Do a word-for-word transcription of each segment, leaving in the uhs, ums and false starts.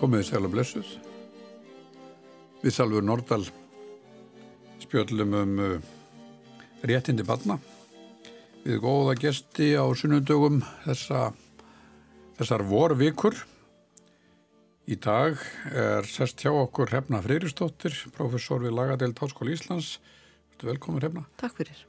Komið sæl og blessuð. Við Salvör Nordal spjöllum um uh, réttindi barna við góða gesti á sunnudögum þessa, þessar vorvikur. Í dag er sest hjá okkur Hrefna Friðriksdóttir, prófessor við lagadeild Háskóla Íslands. Velkomin Hrefna. Takk fyrir.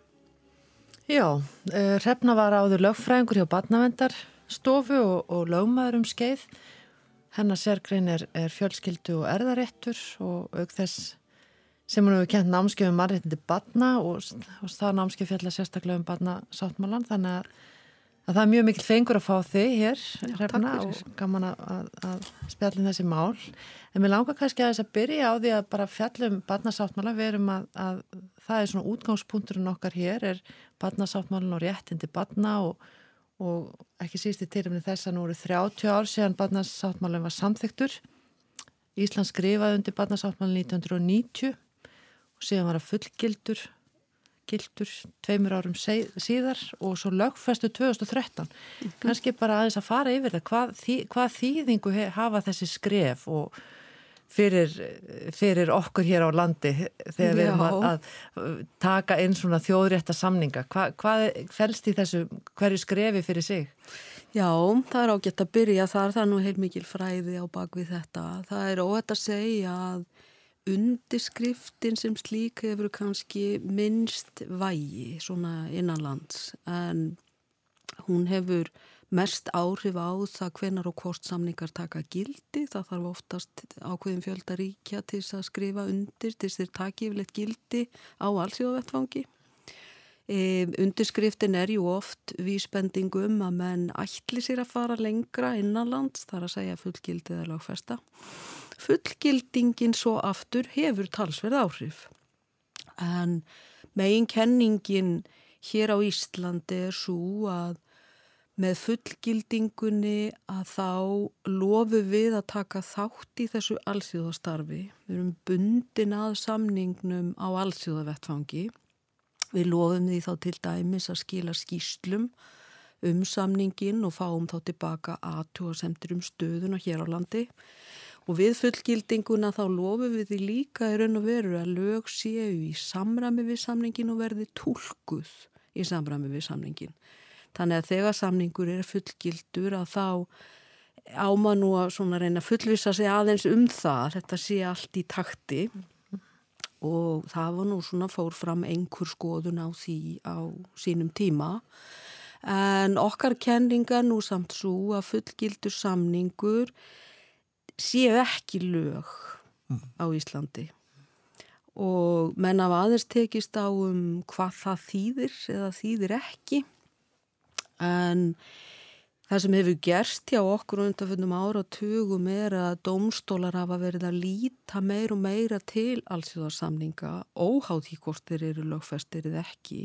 Já, uh, Hrefna var áður lögfræðingur hjá Barnaverndarstofu og, og lögmaður um skeið. Hennar sérgrein er, er fjölskyldu og erðaréttur og auk þess sem hún hefur kennt námskeið um mannréttindi barna og, og það námskeið fjallar sérstaklega um barnasáttmálann, þannig að, að það er mjög mikil fengur að fá þig hér, Hrefna, og gaman að, að, að spjalla um þessi mál. En mér langar kannski að þess að byrja á því að bara fjalla um barnasáttmála. Við erum að, að það er svona útgangspunkturinn okkar hér, er barnasáttmálan og réttindi barna og og ekki síst í tilefni þess að nú eru þrjátíu ár síðan barnasáttmálinn var samþykktur. Ísland skrifaði undir barnasáttmálinn nítján hundruð níutíu og síðan var það fullgildur gildur tveimur árum síðar og svo lögfestu tvö þúsund og þrettán. Mm-hmm. Kannski bara aðeins að fara yfir það, hvað, þý, hvað þýðingu hafa þessi skref og fyrir, fyrir okkur hér á landi þegar við erum að, að taka inn svona þjóðrétta samninga. Hva, hvað felst í þessu, hverju skrefi fyrir sig? Já, það er ágætt að byrja þar, það er nú heilmikil fræði á bakvið þetta. Það er óhætt að segja að undirskriftin sem slík hefur kannski minnst vægi svona innanlands, en hún hefur mest áhrif á það hvenær og hvort samningar taka gildi. Það þarf oftast ákveðin fjölda ríkja til að skrifa undir, til þess þeir taki yfirleitt gildi á alþjóðavettvangi. E, undirskriftin er jú oft vísbending um að menn ætli sér að fara lengra innanlands, þar að segja fullgildi eða lögfesta. Fullgildingin svo aftur hefur talsverð áhrif. En meginkenningin hér á Íslandi er svo að með fullgildingunni að þá lofum við að taka þátt í þessu alþjóðastarfi. Við erum bundin að samningnum á alþjóðavettfangi. Við lofum því þá til dæmis að skila skýrslum um samningin og fáum þá tilbaka athugasemdir um stöðuna hér á landi. Og við fullgildinguna þá lofum við því líka í raun og veru að lög séu í samræmi við samningin og verði túlkuð í samræmi við samningin. Þannig að þegar samningur er fullgildur að þá á maður nú að svona reyna að fullvissa sig aðeins um það, þetta sé allt í takti og það var nú svona fór fram einhver skoðun á því á sínum tíma. En okkar kenninga nú samt svo að fullgildur samningur séu ekki lög á Íslandi. Og menn hafa aðeins tekist á um hvað það þýðir eða þýðir ekki. En það sem hefur gerst hjá okkur undanförnum áratugum er að dómstólar hafa verið að líta meir og meira til alþjóðasamninga, óháð því hvort þeir eru lögfestir eða ekki.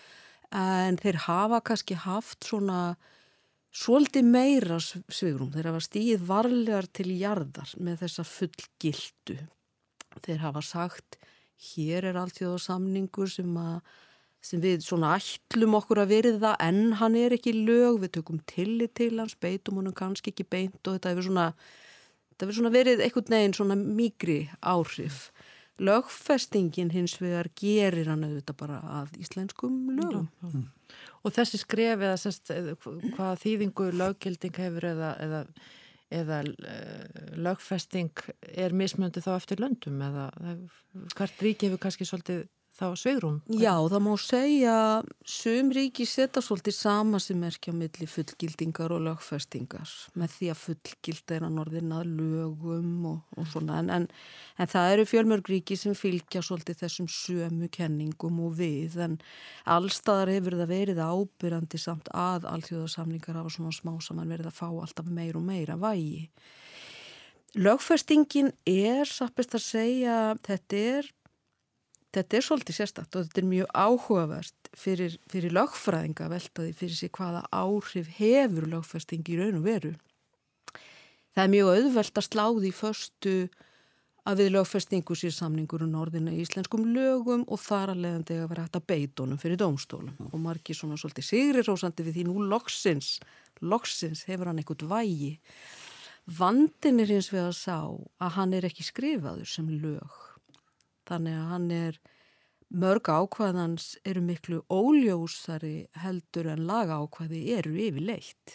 En þeir hafa kannski haft svona svolítið meira svigrúm. Þeir hafa stigið varlegar til jarðar með þessa fullgildu. Þeir hafa sagt, hér er alþjóðasamningur sem að sem við svona ætlum okkur að virða en hann er ekki lög, við tökum tillit til hans, beitum honum kannski ekki beint og þetta hefur svona, þetta hefur svona verið einhvern veginn svona mýgri áhrif. Lögfestingin hins vegar gerir hann auðvitað bara að íslenskum lögum. Já, já. Og þessi skref eða sest, hvað þýðingu löggilding hefur eða, eða, eða lögfesting er mismunandi þá eftir löndum eða hvert ríki hefur kannski svolítið þá svigrum? Já, það má segja sum ríki setja svolítið sama sem merkja á milli fullgildingar og lögfestingar með því að fullgilda er að norðin að lögum og, og svona en, en, en það eru fjölmörg ríki sem fylgja svolítið þessum sömu kenningum og við en allstaðar hefur það verið ábyrjandi samt að alþjóðasamningar hafa svona smá saman verið að fá alltaf meir og meira vægi. Lögfestingin er, sappist að segja, þetta er Þetta er svolítið sérstakt og þetta er mjög áhugavert fyrir, fyrir lögfræðinga að velta því fyrir sig hvaða áhrif hefur lögfesting í raun og veru. Það er mjög auðvelt að slá því föstu að við lögfestingu sér samningur um orðina í íslenskum lögum og þar að leiðandi að vera hægt að beita honum fyrir dómstólum. Og margir svona svolítið sigri rósandi við því nú loksins, loksins hefur hann eitthvað vægi. Vandinn er hins vegar sá að hann er ekki skrifaður sem lög. Þannig að hann er, mörg ákvæðans eru miklu óljósari heldur en lagaákvæði eru yfirleitt.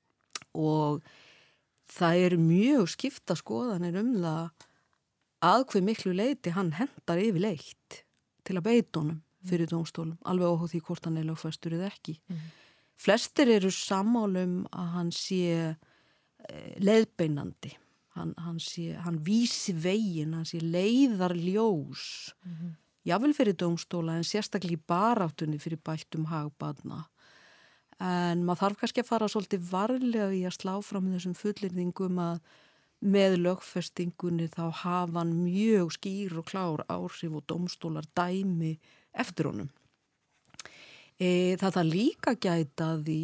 Og það eru mjög skipta skoðanir um það að hve miklu leyti hann hendar yfirleitt til að beita honum fyrir dómstólum, alveg óháð því hvort hann er lögfestur eða ekki. Mm. Flestir eru sammálum að hann sé leiðbeinandi, hann, hann, sé, hann vísi veginn, hann sé leiðarljós, mm-hmm. jável fyrir dómstóla en sérstaklega í baráttunni fyrir bættum hag barna. En maður þarf kannski að fara svolítið varlega í að slá fram þessum fullyrðingum að með lögfestingunni þá hafa hann mjög skýr og klár áhrif og dómstólar dæmi eftir honum. E, það þarf líka gæta því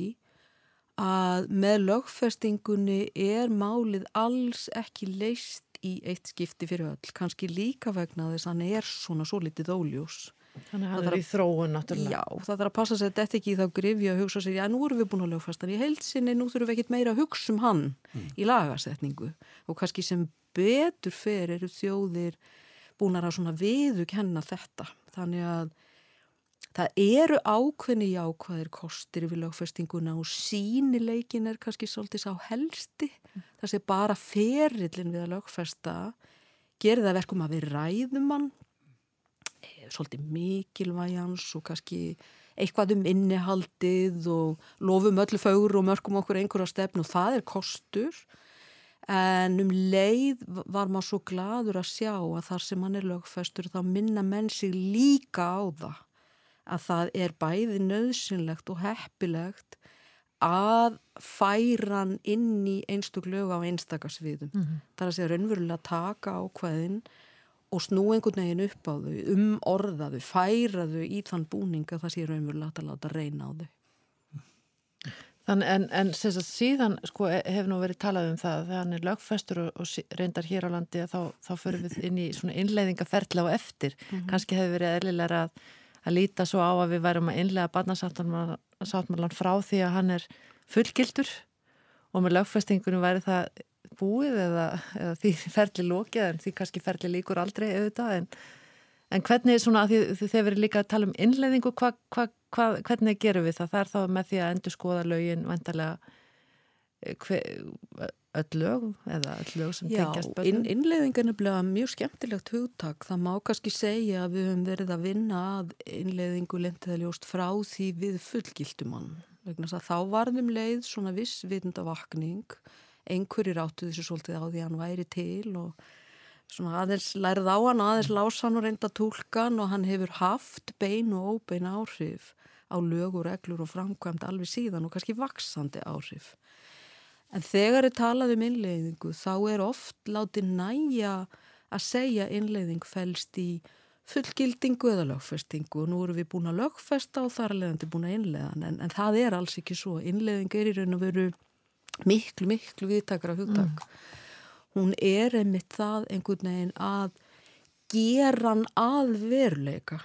að með lögfestingunni er málið alls ekki leyst í eitt skipti fyrir öll, kannski líka vegna þess að hann er svona svo litið óljós. Þannig að hann er í þróun náttúrulega. Já, það þarf að passa sér þetta ekki í þá grifja að hugsa sér, já nú erum við búin að lögfesta hann í heilsinni, nú þurfum við ekkit meira að hugsa um hann mm. í lagasetningu og kannski sem betur fer eru þjóðir búnar að svona viðurkenna þetta. Þannig að það eru ákveðni jákvæðir kostir við lögfestinguna og sýnileikin er kannski svolítið sá helsti. Mm. Það sé bara ferillin við að lögfesta gerir það verkum að við ræðum hann, svolítið mikilvægjans og kannski eitthvað um innihaldið og lofum öllu fögur og mörkum okkur einhverja stefnu og það er kostur. En um leið var maður svo gladur að sjá að þar sem hann er lögfestur þá minna menn sig líka á það að það er bæði nauðsynlegt og heppilegt að færa hann inn í einstök lög á einstakarsviðum. Mm-hmm. Það er að segja raunverulega taka ákvæðin og snú einhvern veginn upp á þau, um orða þau, færa þau í þann búning að það sé raunverulega að láta reyna á þau. Þannig, en, en sem sagt, síðan sko, hefur nú verið talað um það, þegar hann er lögfestur og, og reyndar hér á landi þá, þá förum við inn í svona innleiðingaferðla og eftir. Mm-hmm. Kannski hefur verið eðlilega að, að líta svo á að við værum að innleiða barnasáttmálan frá því að hann er fullgildur og með lögfestingunum væri það búið eða, eða því ferli lokið en því kannski ferli líkur aldrei auðvitað en, en hvernig svona því, því þeir verið líka að tala um innleiðingu hva, hva, hva, hvernig gerum við það? Það er þá með því að endur skoða lögin vantarlega hver, öll lög eða öll lög sem tengjast börnum? Já, inn, innleiðing er nefnilega mjög skemmtilegt hugtak. Það má kannski segja að við höfum verið að vinna að innleiðingu lentiðaljóst frá því við fullgildum hann. Vegna þess að þá varðum leið svona viss vitundavakning. Einhverjir áttu þessu svolítið á því að hann væri til og svona aðeins lærið á hann, aðeins lása hann og reynda túlkan og hann hefur haft bein og óbein áhrif á lög og reglur og framkvæmt alveg síðan og kannski vaxandi áhrif. En þegar er talað um innleiðingu þá er oft látið nægja að segja innleiðing felst í fullgildingu eða lögfestingu og nú erum við búin að lögfesta og þar er leiðandi búin að innleiða en, en það er alls ekki svo. Innleiðing er í raun og veru miklu, miklu viðtakara hugtak. Mm. Hún er einmitt það einhvern veginn að gera hann að veruleika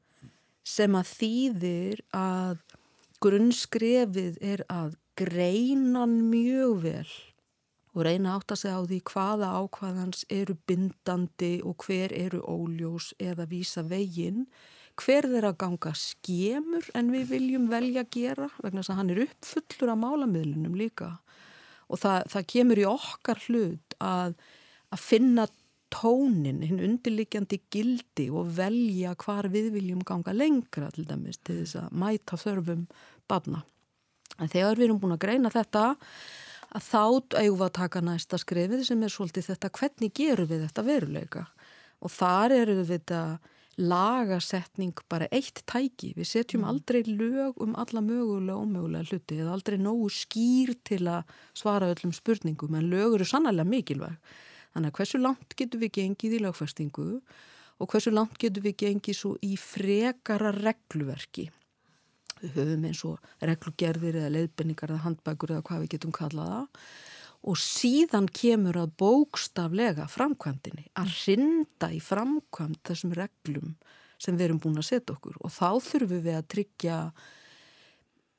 sem að þýðir að grunnskrefið er að greina hann mjög vel og reyna átt að segja á því hvaða ákvæðans eru bindandi og hver eru óljós eða vísa veginn, hver þeirra ganga skemur en við viljum velja að gera vegna þess að hann er uppfullur af málamiðlunum líka. Og það, það kemur í okkar hlut að, að finna tónin, hinn undirliggjandi gildi og velja hvar við viljum ganga lengra til dæmis til þess að mæta þörfum barna. En þegar við erum búin að greina þetta, að þá eigum við að taka næsta skrefið sem er svolítið þetta hvernig gerum við þetta veruleika. Og þar eru við þetta lagasetning bara eitt tæki. Við setjum aldrei lög um alla mögulega og ómögulega hluti eða aldrei nógu skýr til að svara öllum spurningum en lög eru sannarlega mikilvæg. Þannig að hversu langt getum við gengið í lögfestingu og hversu langt getum við gengið svo í frekara regluverki. Við höfum eins og reglugerðir eða leiðbenningar eða handbækur eða hvað við getum kallað það og síðan kemur að bókstaflega framkvæmdinni, að hrinda í framkvæmd þessum reglum sem við erum búin að setja okkur og þá þurfum við að tryggja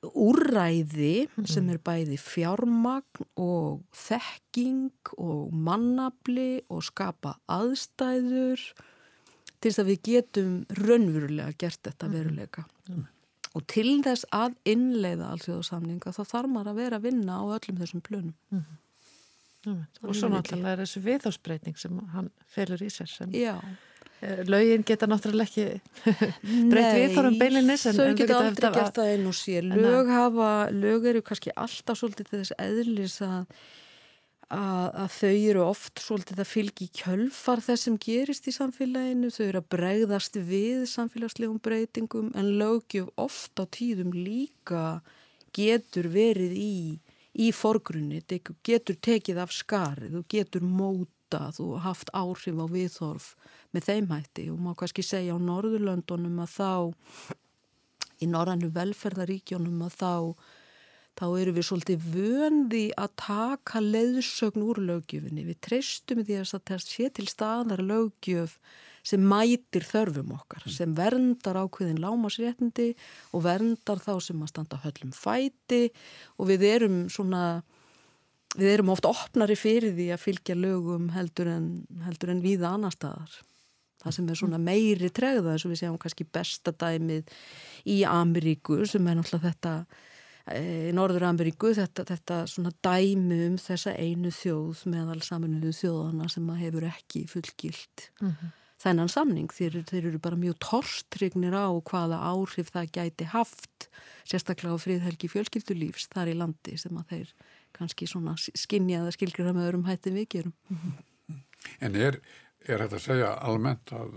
úrræði sem er bæði fjármagn og þekking og mannafli og skapa aðstæður til þess að við getum raunverulega gert þetta veruleika. Mm. Og til þess að innleiða alþjóðasamninga þá þarf maður að vera að vinna á öllum þessum plönum. Mm. Mm. Og svo náttúrulega er þessu viðhorfsbreyting sem hann felur í sér sem Já. Lögin geta náttúrulega ekki breytt viðhorfum beilinnis. Nei, þau geta aldrei að... gert það einn og sér. Lög hafa, lög eru kannski alltaf svolítið þess eðlis að, að, að þau eru oft svolítið að fylgja í kjölfar þess sem gerist í samfélaginu. Þau eru að bregðast við samfélagslegum breytingum en löggjöf oft á tíðum líka getur verið í, í forgrunni, getur tekið af skarið og getur mótað og haft áhrif á viðhorf með þeim hætti og má kannski segja á Norðurlöndunum að þá, í norrænu velferðaríkjónum að þá, þá eru við svolítið vöndi að taka leiðsögn úr löggjöfinni. Við treystum því að það sé til staðar löggjöf sem mætir þörfum okkar, sem verndar ákveðin lágmarksréttindi og verndar þá sem að standa höllum fæti og við erum svona, við erum oft opnari fyrir því að fylgja lögum heldur en, heldur en víða annar staðar. Það sem er svona meiri tregða, eins og við séum kannski besta dæmið í Ameríku, sem er náttúrulega þetta, í Norður-Ameríku, þetta, þetta svona dæmi um þessa einu þjóð meðal Sameinuðu þjóðana sem að hefur ekki fullgilt mm-hmm. þennan samning. Þeir, þeir eru bara mjög tortrygnir á hvaða áhrif það gæti haft, sérstaklega á friðhelgi fjölskyldulífs þar í landi sem að þeir kannski svona skynja eða skilgreina með öðrum hætti við gerum. Mm-hmm. En er er þetta að segja almennt að,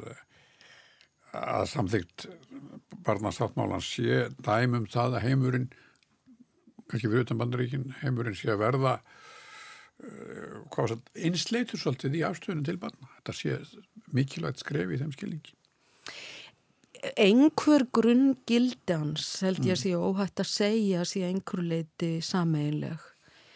að samþykkt barnasáttmálans sé dæmi um það að heimurinn, kannski fyrir utan Bandaríkin, heimurinn sé að verða uh, hvað var það, einsleitur svolítið í afstöðunum til barna. Þetta sé mikilvægt skref í þeim skilningi. Einhver grunngildi hans held ég að sé óhætt að segja sé einhver leiti sameiginleg.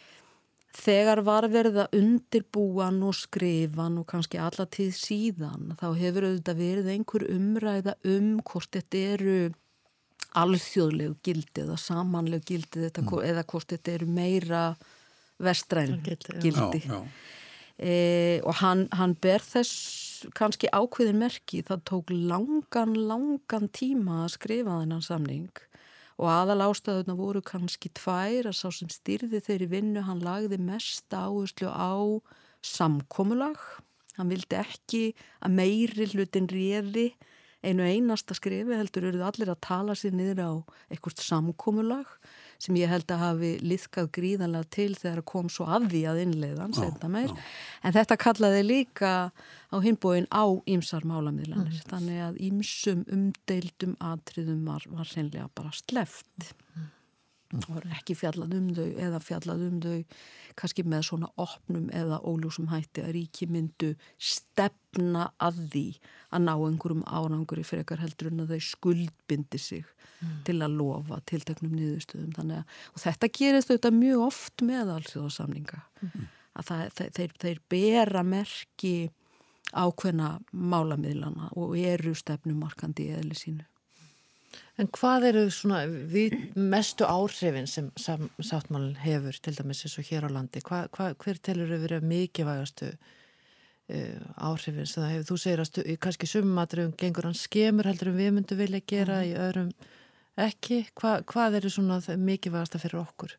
Þegar var verið að undirbúan og skrifan og kannski alla tíð síðan, þá hefur auðvitað verið einhver umræða um hvort þetta eru alþjóðlegu gildi eða samanlegu gildi þetta, mm. eða hvort þetta eru meira vestræn gildi. gildi. Já, já. E, og hann, hann ber þess kannski ákveðin merki, það tók langan, langan tíma að skrifa þennan samning. Og aðal ástæðuna voru kannski tvær að sá sem stýrði þeirri vinnu, hann lagði mest áherslu á samkomulag. Hann vildi ekki að meiri hlutin réði einu einasta skrifi, heldur eruð allir að tala sér niður á eitthvað samkomulag sem ég held að hafi liðkað gríðanlega til þegar kom svo að því að innleiða hann, setna meir. Já. En þetta kallaði líka á hinbóin á ýmsar málamiðlanir. Mm. Þannig að ýmsum umdeildum atriðum var, var hreinlega bara sleppt. Mm. Það var ekki fjallað um þau eða fjallað um þau kannski með svona opnum eða óljósum hætti að ríki myndu stefna að því að ná einhverjum árangri frekar heldur en að þau skuldbindi sig mm. til að lofa tilteknum niðurstöðum. Þannig að, og þetta gerist auðvitað mjög oft með alþjóðasamninga. Mm. Að það, þeir, þeir, þeir bera merki ákveðna málamiðlana og eru stefnumarkandi í eðli sínu. En hvað eru svona við mestu áhrifin sem sáttmálinn hefur til dæmis eins og hér á landi? Hva, hva, hver telur þau verið mikilvægastu uh, áhrifin sem það hefur? Þú segir að stu, kannski sumum atriðum gengur hann skemur heldur en við myndum vilja gera, mm. í öðrum ekki. Hva, hvað eru svona mikilvægasta fyrir okkur?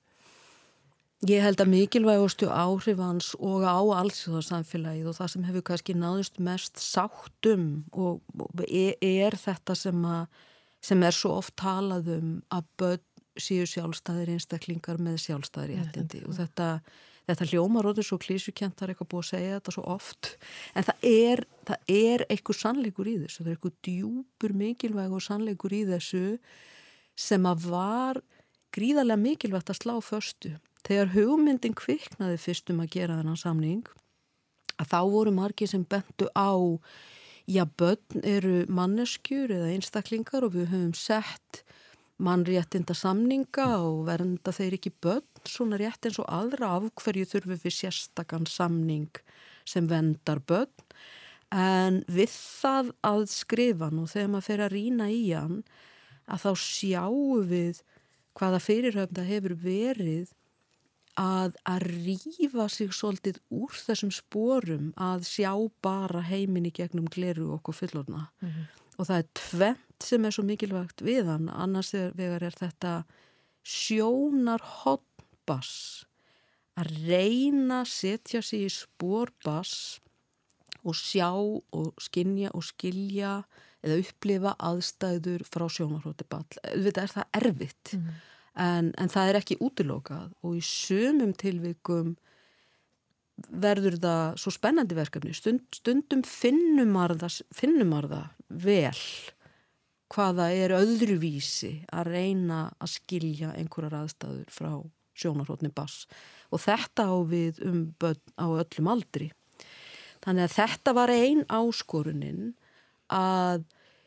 Ég held að mikilvægastu áhrif hans og á alþjóðasamfélagið og það sem hefur kannski náðust mest sáttum og, og er, er þetta sem að sem er svo oft talað um að börn séu sjálfstæðir einstaklingar með sjálfstæðir réttindi og þetta, þetta hljómar orðið svo klísukent, það er eitthvað búið að segja þetta svo oft, en það er, það er eitthvað sannleikur í þessu, það er eitthvað djúpur mikilvægur sannleikur í þessu sem að var gríðarlega mikilvægt að slá föstu. Þegar hugmyndin kviknaði fyrst um að gera þennan samning, að þá voru margir sem bentu á já, börn eru manneskjur eða einstaklingar og við höfum sett mannréttinda samninga og vernda þeir ekki börn, svona rétt eins og aðra, af hverju þurfum við sérstakann samning sem verndar börn. En við það að skrifa nú þegar maður fer að rýna í hann, að þá sjáum við hvaða fyrirhöfn það hefur verið að, að rífa sig svolítið úr þessum sporum að sjá bara heiminn í gegnum gleru okkur fullorna. Mm-hmm. Og það er tvennt sem er svo mikilvægt við hann, annars vegar er þetta sjónarhorn bass, að reyna að setja sig í spor bass og sjá og skynja og skilja eða upplifa aðstæður frá sjónarhorni bass. Þetta er það erfitt. Mm-hmm. En, en það er ekki útilokað og í sumum tilvikum verður það svo spennandi verkefni. Stund, stundum finnum maður það, finnum maður það vel hvaða er öðruvísi að reyna að skilja einhverjar aðstæður frá sjónarhorni bass. Og þetta á við um börn á öllum aldri. Þannig að þetta var ein áskorunin að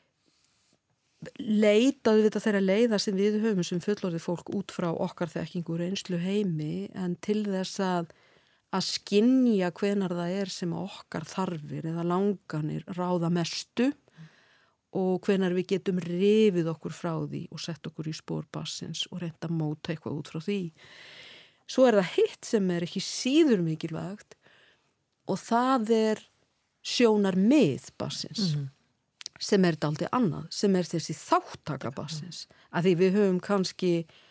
leitaðu við þeirra leiða sem við höfum sem fullorðið fólk út frá okkar þekkingu reynslu heimi en til þess að að skynja hvenar það er sem okkar þarfir eða langanir ráða mestu og hvenar við getum rifið okkur frá því og sett okkur í spór bassins og reynda að móta eitthvað út frá því. Svo er það hitt sem er ekki síður mikilvægt og það er sjónarmið bassins. Mm-hmm. sem er dálítið annað, sem er þessi þáttaka bassins. Að því við höfum kannski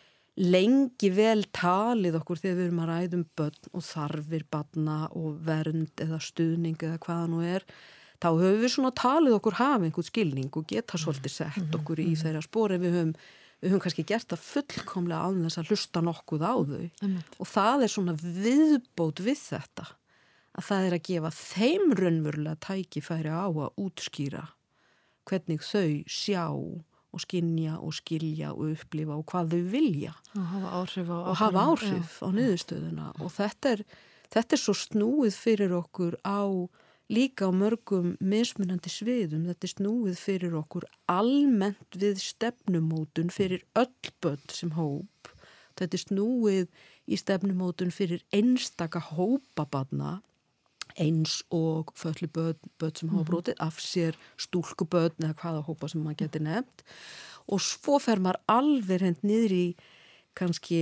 lengi vel talið okkur þegar við erum að ræðum börn og þarfir barna og vernd eða stuðning eða hvaða nú er. Þá höfum við svona talið okkur hafa einhvern skilning og geta svolítið sett okkur í þeirra spor en við höfum, við höfum kannski gert það fullkomlega án þess að hlusta nokkuð á þau. Emmeit. Og það er svona viðbót við þetta. Að það er að gefa þeim raunverulega tækifæri á að útskýra hvernig þau sjá og skynja og skilja og upplifa og hvað þau vilja. Og hafa áhrif á, og hafa áhrif á niðurstöðuna. Og þetta er, þetta er svo snúið fyrir okkur á líka á mörgum mismunandi sviðum. Þetta er snúið fyrir okkur almennt við stefnumótun fyrir öll börn sem hóp. Þetta er snúið í stefnumótun fyrir einstaka hópa barna eins og fötlu börn, börn sem hafa brotið af sér, stúlkubörn eða hvaða hópa sem maður geti nefnt og svo fer maður alveg hend niður í kannski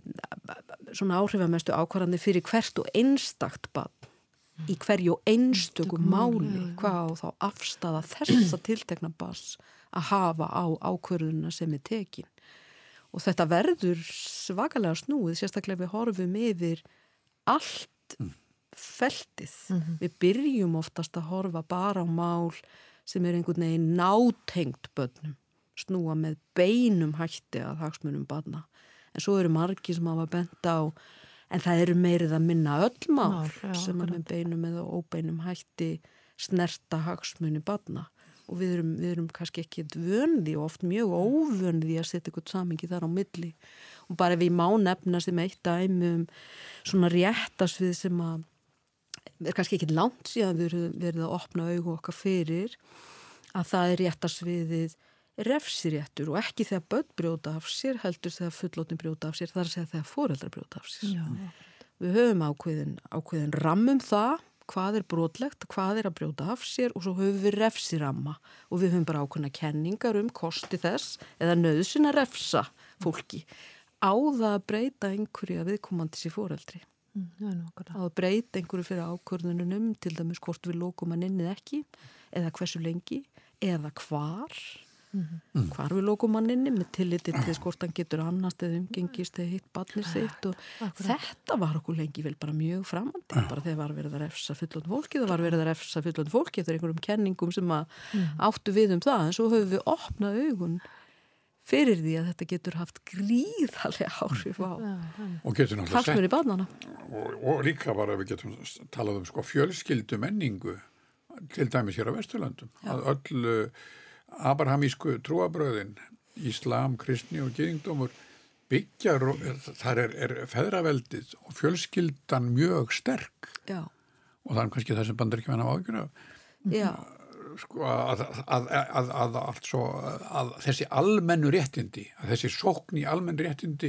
svona áhrifamestu ákvarðanir fyrir hvert og einstakt barn í hverju einstöku máli hvað á þá afstafa þessa tiltekna barns að hafa á ákvörðuna sem er tekin og þetta verður svakalega snúið sérstaklega við horfum yfir allt feltið. Mm-hmm. Við byrjum oftast að horfa bara á mál sem er einhvern veginn nátengt börnum, snúa með beinum hætti að hagsmunum barna. En svo eru margir sem hafa bent á, en það eru meirið að minna öll mál, mál já, sem er með beinum eða óbeinum hætti snerta hagsmuni barna. Og við erum, við erum kannski ekki vönði og oft mjög óvönði að setja eitthvað samingi þar á milli. Og bara við má nefna sem eitt dæmi um svona réttasvið sem að er kannski ekki langt síðan við verðum að opna augu okkar fyrir að það er réttarsviðið refsiréttur og ekki þegar börn brjóta af sér heldur þegar fullorðnir brjóta af sér, það er að segja þegar foreldrar brjóta af sér. Já. Við höfum ákveðin, ákveðin rammum það, hvað er brotlegt, hvað er að brjóta af sér og svo höfum við refsiramma og við höfum bara ákveðna kenningar um kosti þess eða nauðsyn að refsa fólki á það að breyta einhverju að viðkomandi sér foreldri. Mm, að breyta einhverju fyrir ákvörðunum til dæmis hvort við lokum hann inn eða ekki eða hversu lengi eða hvar mm-hmm. hvar við lokum hann inni með tilliti til þess hvort hann getur annast eða umgengist eða hitt barnið sitt og Akkurat. Þetta var okkur lengi vel bara mjög framandi bara þegar var verið að refsa fullorðnu fólki það var verið að refsa fullorðnu fólki eftir einhverjum kenningum sem að mm. áttu við um það en svo höfum við opnað augun fyrir því að þetta getur haft gríðarlega áhrif á hagsmuni barnanna. Og, og líka bara við getum talað um sko fjölskyldu menningu til dæmis hér á Vesturlöndum. Já. Að öll abrahamísku trúabröðin, íslam, kristni og gyðingdómur byggja, þar er, er feðraveldið og fjölskyldan mjög sterk. Já. Og það er kannski það sem Bandaríkjamenn hafa áhyggjur af. Já. Sko, að, að, að, að, also, að þessi almennu réttindi, að þessi sókn í almennu réttindi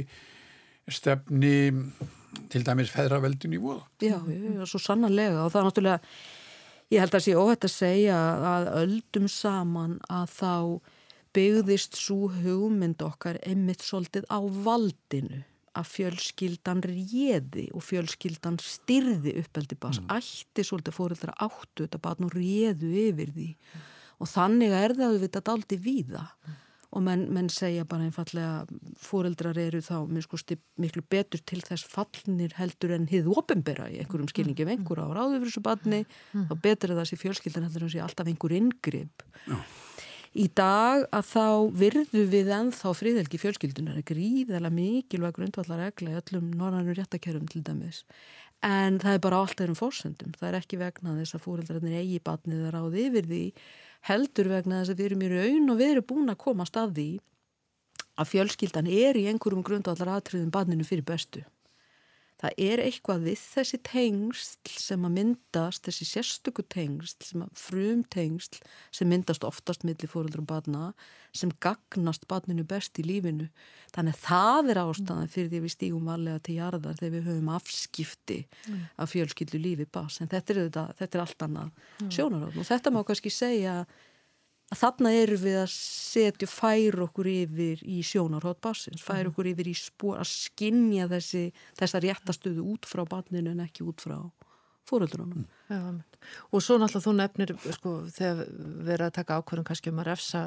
stefni til dæmis feðraveldin í voða. Já, já, svo sannarlega og það er náttúrulega, ég held að sé óhætt að segja að öldum saman að þá byggðist svo hugmynd okkar einmitt svolítið á valdinu, að fjölskyldan réði og fjölskyldan styrði uppeldi barns, mm. ætti svolítið foreldrar áttu þetta barn og réðu yfir því mm. og þannig er það auðvitað dálítið víða mm. og menn, menn segja bara einfallega foreldrar eru þá miskusti, miklu betur til þess fallnir heldur en hið opinbera í einhverjum skilningi ef einhver á ráðu fyrir þessu barni mm. þá betur það sé fjölskyldan heldur en sé alltaf einhver inngrip. Já. Í dag að þá virðu við ennþá friðhelgi fjölskyldunar er gríðarlega mikilvæg grundvallar regla í öllum norrænum réttarkerfum til dæmis. En það er bara allt öðrum forsendum. Það er ekki vegna þess að foreldrarnir eigi barnið að ráði yfir því, heldur vegna þess að við erum í raun og við erum búin að komast að því að fjölskyldan er í einhverjum grundvallar atriðum barninu fyrir bestu. Það er eitthvað við þessi tengsl sem að myndast, þessi sérstöku tengsl, sem að frum tengsl sem myndast oftast milli foreldra og barna, sem gagnast barninu best í lífinu. Þannig að það er ástæðan fyrir því við stígum varlega til jarðar þegar við höfum afskipti mm. af fjölskyldu lífi barns. En þetta er, þetta, þetta er allt annað mm. sjónarhorn og þetta má kannski segja að þarna erum við að setja færa okkur yfir í sjónarhorn barnsins, færa okkur yfir í spor að skynja þessi, þessa réttastöðu út frá barninu en ekki út frá foreldrunum. Já, og svo náttúrulega þú nefnir sko, þegar við erum að taka ákvörðum kannski um að refsa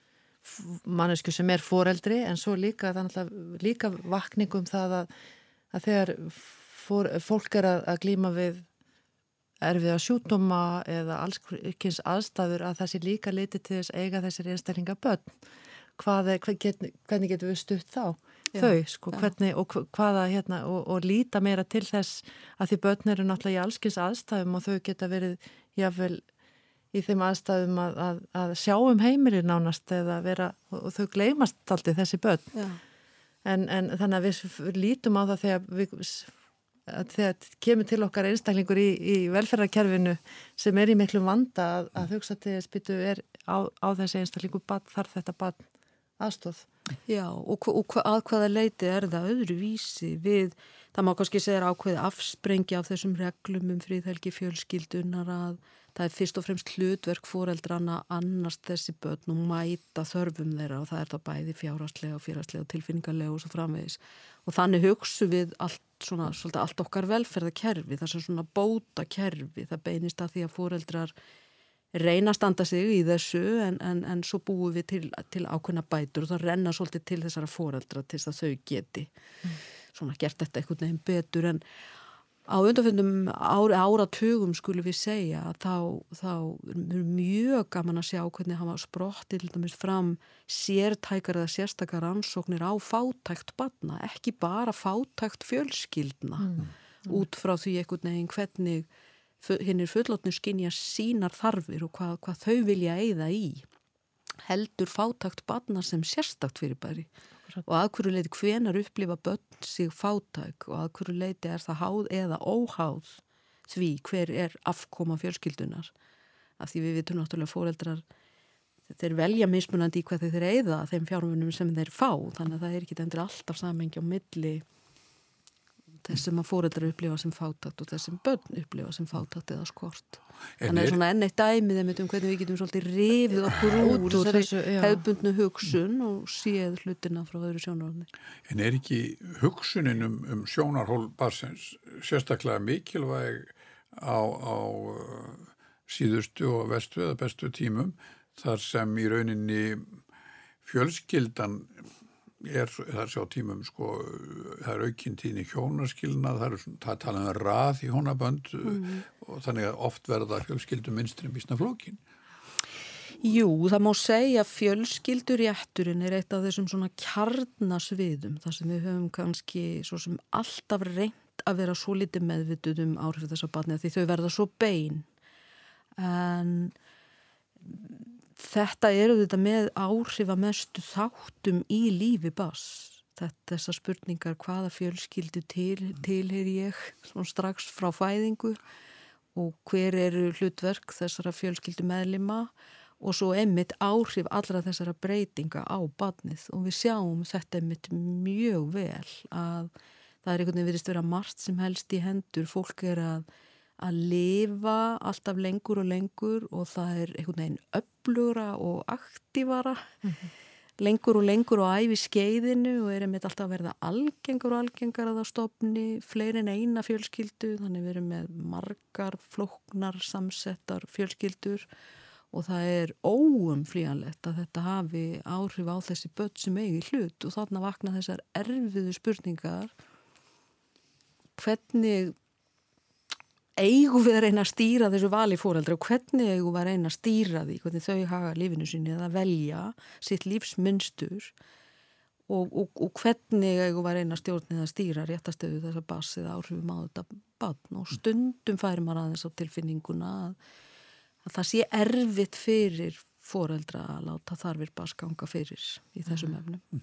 mannesku sem er foreldri en svo líka, líka vakningum það að, að þegar for, fólk er að, að glíma við erfiða sjúkdóma eða allskyns aðstæður að það sé líka litið til þess eiga þessir einstaklinga börn. Hvað er, hvað, hvernig getum við stutt þá? Já, þau, sko, ja. hvernig og hvaða hérna og, og líta meira til þess að því börn eru náttúrulega í allskyns aðstæðum og þau geta verið jáfnvel í þeim aðstæðum að, að, að sjá um heimili nánast eða vera og, og þau gleymast alltaf þessi börn. Ja. En, en þannig að við lítum á það þegar við að þegar kemur til okkar einstaklingur í, í velferðarkerfinu sem er í miklum vanda að, að hugsa til þess byttu er á, á þessi einstaklingur bad, þarf þetta barn aðstóð. Já, og, og að hvaða leiti er það öðru vísi við, það má kannski segja ákveði afsprengi af þessum reglum um friðhelgi fjölskyldunar að það er fyrst og fremst hlutverk foreldrana annast þessi börn og mæta þörfum þeirra og það er þá bæði fjárhagslega og félagslega og tilfinningarlega og svo framvegis. Og þannig hugsu við allt, svona, svolítið, allt okkar velferðarkerfi, það sem svona bóta kerfi, það beinist að því að foreldrar reyna að standa sig í þessu en, en, en svo búum við til, til ákveðna bætur og það renna svolítið til þessara foreldra til þess að þau geti mm. svona gert þetta einhvern veginn betur en á undanfundum ára, áratugum skulum við segja að þá, þá er mjög gaman að sjá hvernig hafa sprottið til dæmis fram sértækar eða sérstakar rannsóknir á fátækt barna, ekki bara fátækt fjölskyldna mm. Mm. út frá því einhvern veginn hvernig hinnir fullorðnu skynja sínar þarfir og hvað, hvað þau vilja eyða í heldur fátækt barna sem sérstakt fyrirbæri og að hverju leiti hvenar upplifa börn sig fátæk og að hverju leiti er það háð eða óháð því hver er afkoma fjölskyldunar af því við vitum náttúrulega foreldrar þeir velja mismunandi í hvað þeir eyða þeim fjármunum sem þeir fá þannig að það er ekki endur alltaf samengi á milli þess sem að foreldrar upplifa sem fátækt og þess sem börn upplifa sem fátækt eða skort. En Þannig er svona enn eitt dæmið um hvernig við getum svolítið rifið okkur úr þessari hefðbundnu hugsun og séð hlutina frá öðru sjónarhóli. En er ekki hugsunin um, um sjónarhól barnsins sérstaklega mikilvæg á, á síðustu og vestu eða bestu tímum þar sem í rauninni fjölskyldan er þar sjá tímum sko, það er aukinn tíðni hjónaskilnað, það er, það er talað um rað í hjónabönd mm. og þannig að oft verða fjölskyldu minnstri býsna flókin. Jú, það má segja að fjölskyldurétturinn er eitt af þessum svona kjarnasviðum, þar sem við höfum kannski svo sem alltaf reynt að vera svo lítið meðvituð um áhrif þessa barni því þau verða svo bein. En þetta eru þetta með áhrif að mestu þáttum í lífi barns. Þetta þessar spurningar hvaða fjölskyldu til, tilheyr ég strax frá fæðingu og hver eru hlutverk þessara fjölskyldu meðlima og svo einmitt áhrif allra þessara breytinga á barnið og við sjáum þetta einmitt mjög vel að það er einhvern veginn virðist vera margt sem helst í hendur, fólk er að að lifa alltaf lengur og lengur og það er einhvern veginn öflugra og aktífara mm-hmm. lengur og lengur og æfi skeiðinu og er einmitt alltaf að verða algengar og algengar að það stofni fleiri en eina fjölskyldu, þannig við erum með margar flóknar samsettar fjölskyldur og það er óumflýjanlegt að þetta hafi áhrif á þessi börn sem eigi hlut og þarna vakna þessar erfiðu spurningar hvernig eigum við að reyna að stýra þessu vali foreldra og hvernig eigum við að reyna að stýra því, hvernig þau haga lífinu sinni eða velja sitt lífsmynstur og, og, og hvernig eigum við að reyna að stjórna eða stýra réttastöðu þessa bass eða áhrifum á þetta barn og stundum færi maður aðeins á tilfinninguna að, að það sé erfitt fyrir foreldra að láta þarfir bass ganga fyrir í þessum efnum.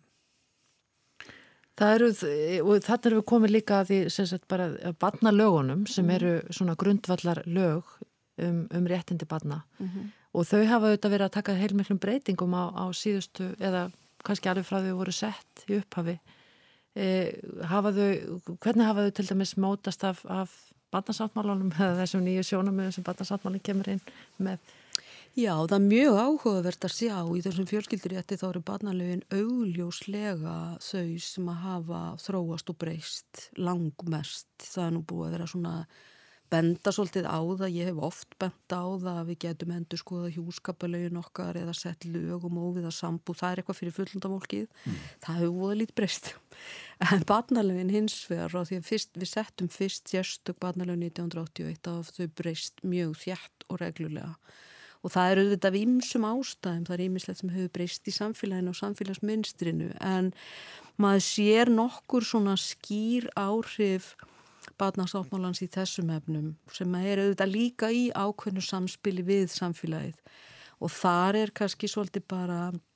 Það eru, og þarna erum við komið líka að því sem sagt bara barnalögunum sem eru svona grundvallar lög um, um réttindi barna mm-hmm. og þau hafa auðvitað verið að taka heilmiklum breytingum á, á síðustu eða kannski alveg frá þau voru sett í upphafi. E, hafa þau, hvernig hafa þau til dæmis mótast af, af barnasáttmálanum eða þessum nýju sjónarmiðum sem barnasáttmálinn kemur inn með? Já, það er mjög áhugavert að sjá í þessum fjölskyldurétti þá eru barnalögin augljóslega þau sem að hafa þróast og breyst langmest. Það er nú búið að vera svona benda svolítið á það, ég hef oft benda á það að við getum endur skoða hjúskapalögin okkar eða sett lög um óvíða sambúð, það er eitthvað fyrir fullundamólkið, mm. það hefur voða lítið breyst. En barnalögin hins vegar, á því að fyrst, við settum fyrst sérstök barnalög nítján hundruð áttatíu og eitt að þau breyst mjög þétt og reglulega. Og það er auðvitað af ýmsum ástæðum, það er ýmislegt sem hefur breyst í samfélaginu og samfélagsmynstrinu en maður sér nokkur svona skýr áhrif barnasáttmálans í þessum efnum sem er auðvitað líka í ákveðnu samspili við samfélagið og þar er kannski svolítið bara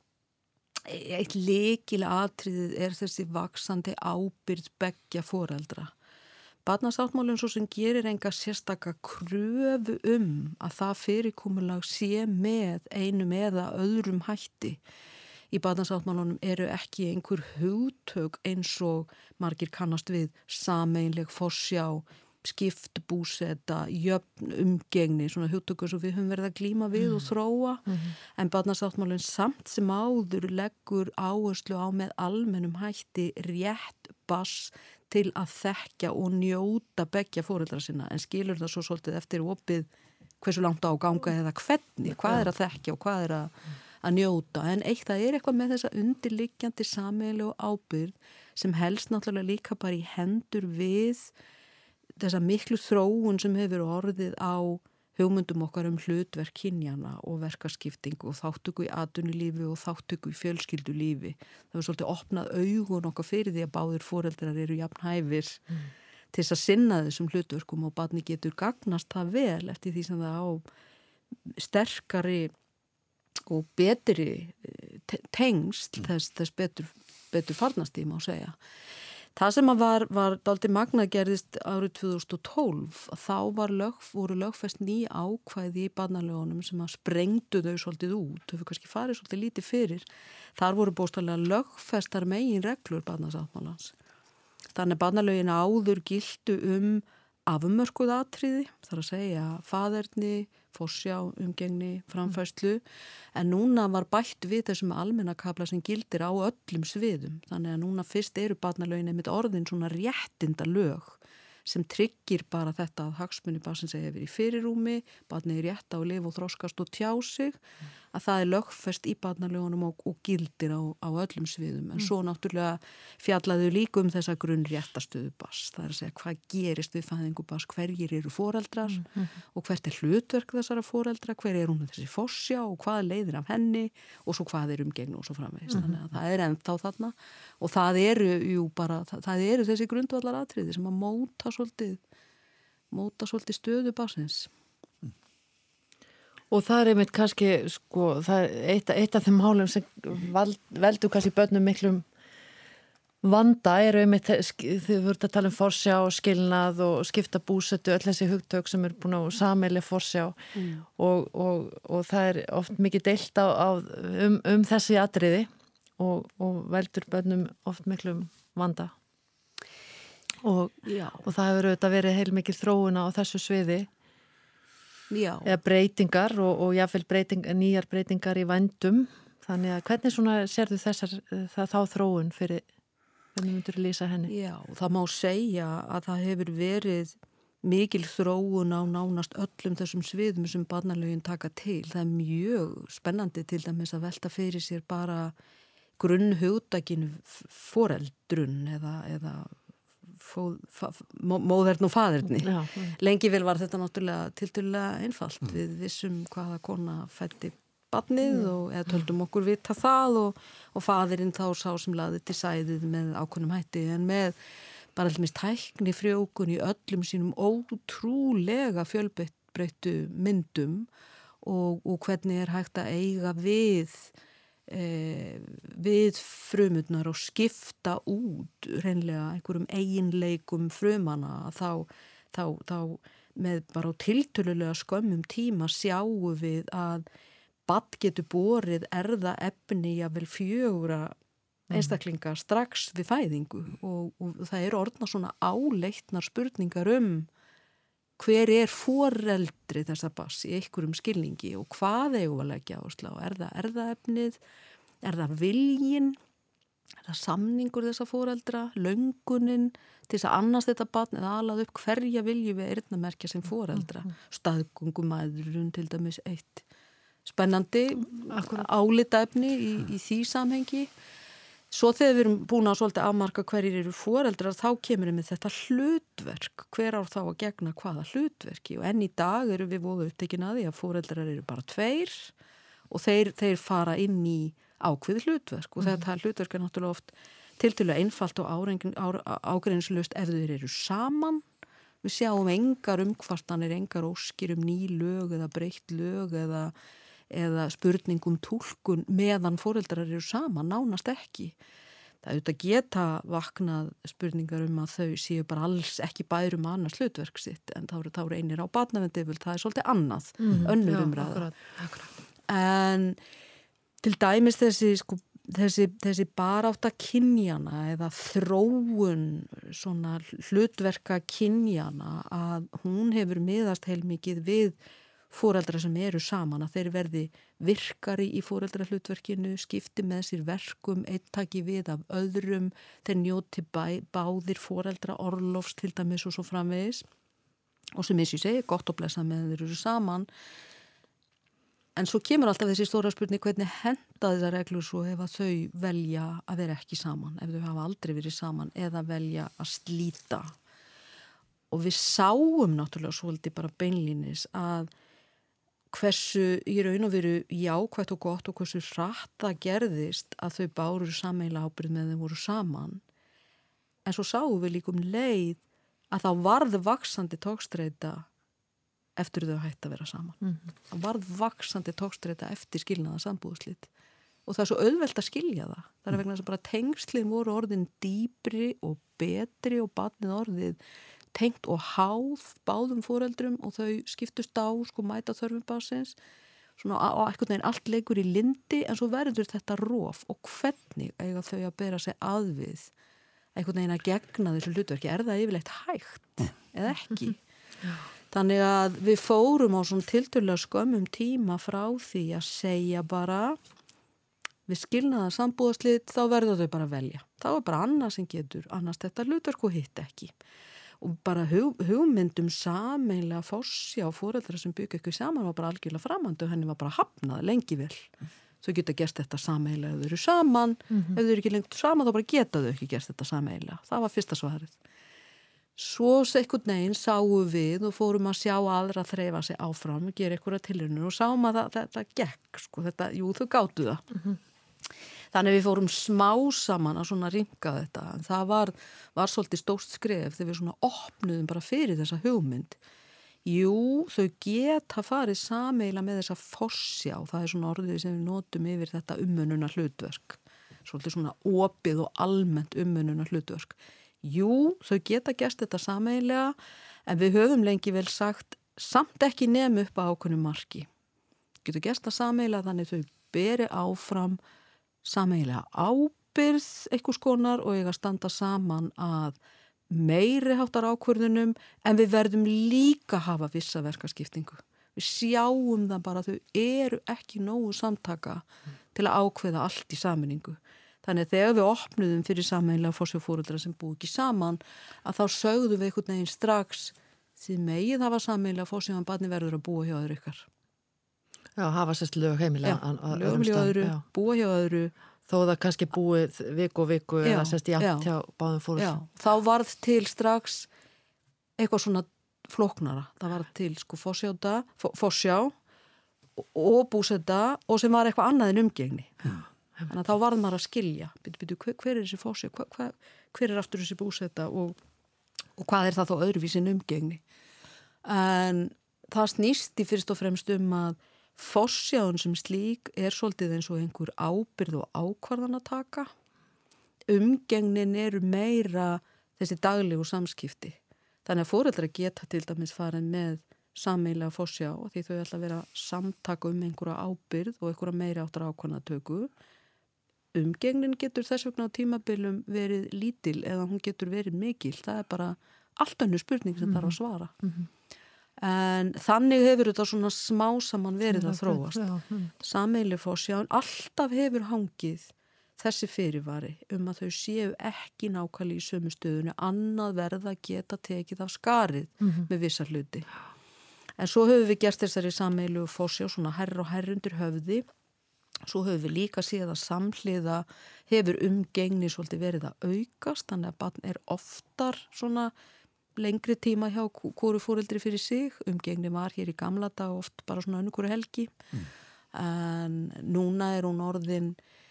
eitt lykilega atriðið er þessi vaxandi ábyrgð beggja foreldra. Barnasáttmálinn svo sem gerir enga sérstaka kröfu um að það fyrirkomulag sé með einum eða öðrum hætti. Í barnasáttmálunum eru ekki einhver hugtök eins og margir kannast við sameiginleg forsjá, skipt búseta, jöfn umgengni, svona hugtökur sem við höfum verið að glíma við og þróa, mm-hmm. en barnasáttmálinn samt sem áður leggur áherslu á með almennum hætti rétt bass til að þekkja og njóta beggja foreldra sinna, en skilur það svo svolítið eftir opið hversu langt á ganga eða hvernig, hvað er að þekkja og hvað er að, að njóta, en eitt það er eitthvað með þessa undirliggjandi sameiginlegu ábyrgð sem helst náttúrulega líka bara í hendur við þessa miklu þróun sem hefur orðið á hugmyndum okkar um hlutverk kynjana og verkaskiptingu og þáttöku í atvinnulífi og þáttöku í fjölskyldulífi. Það er svolítið opnað augun okkar fyrir því að báðir foreldrar eru jafnhæfir mm. til þess að sinna þessum hlutverkum og barni getur gagnast það vel eftir því sem það á sterkari og betri tengsl þess, þess betur, betur farnast í má segja. Það sem að var, var dálítið magnað gerðist árið tvö þúsund og tólf, þá var lög, voru lögfest ný ákvæði í barnalögunum sem að sprengdu þau svolítið út, þau fyrir kannski farið svolítið lítið fyrir. Þar voru bóstalega lögfestar megin reglur barnasáttmálans. Þannig barnalögin áður giltu um afmörkuð atriði, þar að segja faðerni, forsjá, umgengni, framfærslu, en núna var bætt við þessum almennakafla sem gildir á öllum sviðum. Þannig að núna fyrst eru barnalögin einmitt orðin svona réttinda lög sem tryggir bara þetta að hagsmuni barnsins eigi verið í fyrirrúmi, barnið er rétt á að lifa og þroskast og tjá sig, að það er lögfest í barnalögunum og, og gildir á, á öllum sviðum. En svo náttúrulega fjallaðu líka um þessa grunn réttastöðu barns. Það er að segja hvað gerist við fæðingu barns, hverjir eru foreldrar mm. og hvert er hlutverk þessara foreldra, hver er hún þessi forsjá og hvað leiðir af henni og svo hvað er umgengni og svo framvegis. Mm. Þannig að það er ennþá þarna og það eru, jú, bara, það, það eru þessi grundvallar atriði sem að móta svolítið, móta svolítið stöðu barnsins. Og það er einmitt kannski, sko, það er eitt, eitt af þeim málum sem vald, veldur kannski börnum miklum vanda eru einmitt, þið voruð að tala um forsjá og skilnað og skipta búsetu, öll þessi hugtök sem er búin á sameiginleg forsjá mm. og, og, og það er oft mikið deilt á, á, um, um þessi atriði og, og veldur börnum oft miklum vanda. og, og það hefur auðvitað verið heilmikil þróuna á þessu sviði. Já. Eða breytingar og, og jáfnvel breyting, nýjar breytingar í vændum. Þannig að hvernig svona sérðu þessar það, þá þróun fyrir, hvernig myndur þú lýsa henni? Já, það má segja að það hefur verið mikil þróun á nánast öllum þessum sviðum sem barnalögin taka til. Það er mjög spennandi til dæmis að velta fyrir sér bara grunnhugtakinu foreldrun eða, eða Fó, fa, móðerni og faðerni. Já, já. Lengi vel var þetta náttúrulega tiltölulega einfalt. Mm. Við vissum hvaða kona fæddi barnið mm. og eða töldum okkur vita það og, og faðirinn þá sá sem laði til sæðið með ákveðnum hætti en með bara allmest tækni frjókun í öllum sínum ótrúlega fjölbreyttu myndum og, og hvernig er hægt að eiga við Eh, við frumurnar og skipta út hreinlega einhverjum eiginleikum frumana þá, þá, þá með bara á tiltölulega skömmum tíma sjáum við að barn getur borið erfðaefni jafnvel fjögurra einstaklinga strax við fæðingu og, og það eru orðna svona áleitnar spurningar um hver er foreldri þessa barns í einhverjum skilningi og hvað eigum að leggja áherslu á? Er það erfðaefnið? Er það viljinn? Er það samningur þessa foreldra? Löngunin til þess að annast þetta barn eða alað upp hverja viljum við eyrnamerkja sem foreldra? Staðgöngumæðrun til dæmis eitt spennandi álitaefni í, í því samhengi. Svo þegar við erum búin að svolítið afmarka hverjir eru foreldrar þá kemur við með þetta hlutverk. Hver ár þá að gegna hvaða hlutverki og enn í dag eru við voru upptekin að því að foreldrar eru bara tveir og þeir, þeir fara inn í ákveð hlutverk og mm. þetta hlutverk er náttúrulega oft tiltölulega einfalt og ágreinslust ef þeir eru saman. Við sjáum engar umkvartanir, engar óskir um ný lög eða breytt lög eða eða spurningum túlkun meðan foreldrar eru saman, nánast ekki. Það auðvitað geta vaknað spurningar um að þau séu bara alls ekki bærum annars hlutverk sitt en þá eru, þá eru einir á barnaverndi, það er svolítið annað, mm, önnur umræða. Akkurat, akkurat. En til dæmis þessi, sko, þessi, þessi barátta kynjana eða þróun svona hlutverka kynjana að hún hefur miðast heilmikið við foreldra sem eru saman að þeir verði virkari í foreldrahlutverkinu, skipti með sér verkum, einn taki við af öðrum, þeir njóti bæ, báðir foreldra orlofs til dæmis og svo framvegis og sem ég segi, gott og blessa með þeir eru saman. En svo kemur alltaf þessi stóra spurning hvernig henda þessar reglur svo ef að þau velja að vera ekki saman, ef þau hafa aldrei verið saman eða velja að slíta. Og við sáum náttúrulega svolítið bara beinlínis að hversu í raun og veru jákvætt og gott og hversu hratt það gerðist að þau báru sameiginlega ábyrgð með þeim voru saman. En svo sáum við líka um leið að þá varð vaxandi togstreita eftir þau hætti að vera saman. Mm-hmm. Það varð vaxandi togstreita eftir skilnaða sambúðslit. Og það er svo auðvelt að skilja það. Það er vegna þess að bara tengslin voru orðin dýpri og betri og barnið orðið tengt og háð báðum foreldrum og þau skiptust á sko mæta þörfum barnsins svona á einhvern veginn allt leikur í lindi en svo verður þetta rof og hvernig eiga þau að bera sig að við einhvern veginn að gegna þessu hlutverki er það yfirleitt hægt eða ekki þannig að við fórum á svona tiltölulega skömmum tíma frá því að segja bara við skilnaða sambúðarslit þá verður þau bara að velja þá er bara annað sem getur annars þetta hlutverk og hitt ekki og bara hug, hugmyndum sameiginlega fórsjá foreldra sem byggja ekki saman var bara algjörlega framandi og henni var bara hafnað lengi vel. Þau geta gert þetta sameiginlega ef þau eru saman, mm-hmm. ef þau eru ekki lengt saman þá bara geta þau ekki gert þetta sameiginlega. Það var fyrsta svarið. Svo einhvern veginn sáum við og fórum að sjá aðra þreifa sig áfram og gera einhverja tilraunir og sáum að það, það, það gekk, sko, þetta, jú þau gátu það. Mm-hmm. Þannig við fórum smá saman að svona ringa þetta en það var, var svolítið stórt skref þegar við svona opnuðum bara fyrir þessa hugmynd. Jú, þau geta farið sameiginlega með þessa forsjá, það er svona orðið sem við notum yfir þetta umönnuna hlutverk. Svolítið svona opið og almennt umönnuna hlutverk. Jú, þau geta gert þetta sameiginlega en við höfum lengi vel sagt samt ekki nemi upp á ákveðnu marki. Getur gert það sameiginlega þannig þau beri áfram sameiginlega ábyrgð einhvers konar og eiga að standa saman að meiri háttar ákvörðunum en við verðum líka að hafa vissa verkaskiptingu. Við sjáum það bara að þau eru ekki nógu samtaka mm. til að ákveða allt í sameiningu. Þannig að þegar við opnuðum fyrir sameiginlega forsjárforeldra sem búið ekki saman að þá sögðum við einhvern veginn strax því megið hafa sameiginlega forsjár en barni verður að búa hjá öðru ykkar. Já, hafa sérst lög heimilega. Já, lög hjá öðru, já. Búa hjá öðru. Þó það kannski búið viku og viku já, eða sérst jafnt hjá báðum foreldrum. Já, þá varð til strax eitthvað svona flóknara. Það varð til sko forsjáta, forsjá og búsetta og sem var eitthvað annað en umgengni. Já. Þannig að þá varð maður að skilja, byrju, byrju, hver, hver er þessi forsjá, hver, hver, hver er aftur þessi búsetta og, og hvað er það þá öðruvísin umgengni. En það snýst í fyrst og fremst um að forsjáun sem slík er svolítið eins og einhver ábyrgð og ákvarðan að taka. Umgengnin eru meira þessi daglegu samskipti. Þannig að foreldrar geta til dæmis farið með sameiginlega forsjá og því þau ætla að vera samtaka um einhverja ábyrgð og einhverja meiri áttar ákvarðanatöku. Umgengnin getur þess vegna á tímabilum verið lítil eða hún getur verið mikil. Það er bara allt önnur spurning sem mm-hmm. þarf að svara. Mm-hmm. En þannig hefur þetta svona smá saman verið að þróast. Mm-hmm. Sameiginleg forsjá alltaf hefur hangið þessi fyrirvari um að þau séu ekki nákvæmlega í sömu stöðunni, annað verða geta tekið af skarið mm-hmm. með vissa hluti. En svo höfum við gert þessari sameiginlegu forsjá svona herr og herr undir höfði. Svo höfum við líka séð að samhliða hefur umgengni svolítið verið að aukast, þannig að barn er oftar svona lengri tíma hjá hvoru foreldri fyrir sig. Umgengni var hér í gamla dag oft bara svona önnur hvoru helgi. Mm. En núna er hún orðin,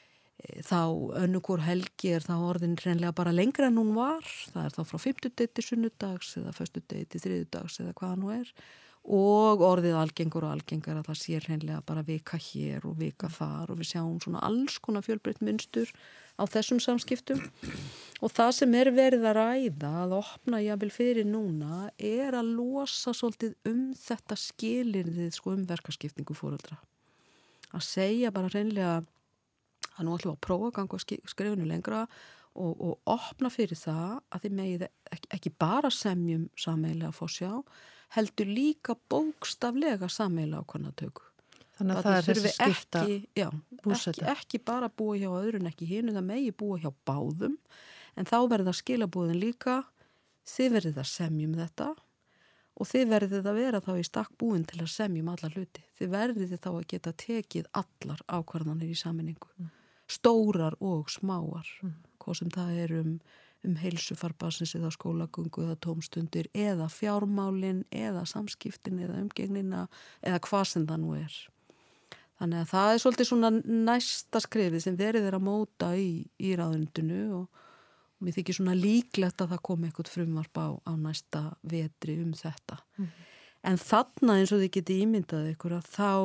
þá önnur hvoru helgi er þá orðin hreinlega bara lengri en hún var. Það er þá frá fimmtudegi til sunnudags eða föstudegi til þriðjudags eða hvað nú er. Og orðið algengur og algengar að það sé hreinlega bara vika hér og vika þar og við sjáum svona alls konar fjölbreytt mynstur á þessum samskiptum og það sem er verið að ræða að opna jafnvel fyrir núna er að losa svolítið um þetta skilyrðið sko um verkaskiptingu foreldra. Að segja bara hreinlega að nú ætlum við að prófa að ganga skrifinu lengra og, og opna fyrir það að þið megið ekki, ekki bara semjum sameiginlega forsjá heldur líka bókstaflega sameiginlega ákvarðanatöku. Þannig að það, það er þessi skipta ekki, já, ekki, ekki bara búa hjá öðrun, ekki hinu, það megi búa hjá báðum, en þá verða skilabúðin líka, þið verðið að semjum þetta og þið verðið að vera þá í stakk búin til að semjum alla hluti. Þið verðið þá að geta tekið allar ákvarðanir í sameiningu, mm. stórar og smáar, mm. hvað sem það er um um heilsufarbarsins eða skólagöngu eða tómstundir eða fjármálin eða samskiptin eða umgengnina eða hvað sem það nú er. Þannig að það er svolítið svona næsta skrifið sem verið er að móta í, í ráðuneytinu og, og mér þykir svona líklegt að það komi eitthvað frumvarp á, á næsta vetri um þetta. Mm. En þarna eins og þið geti ímyndað ykkur að þá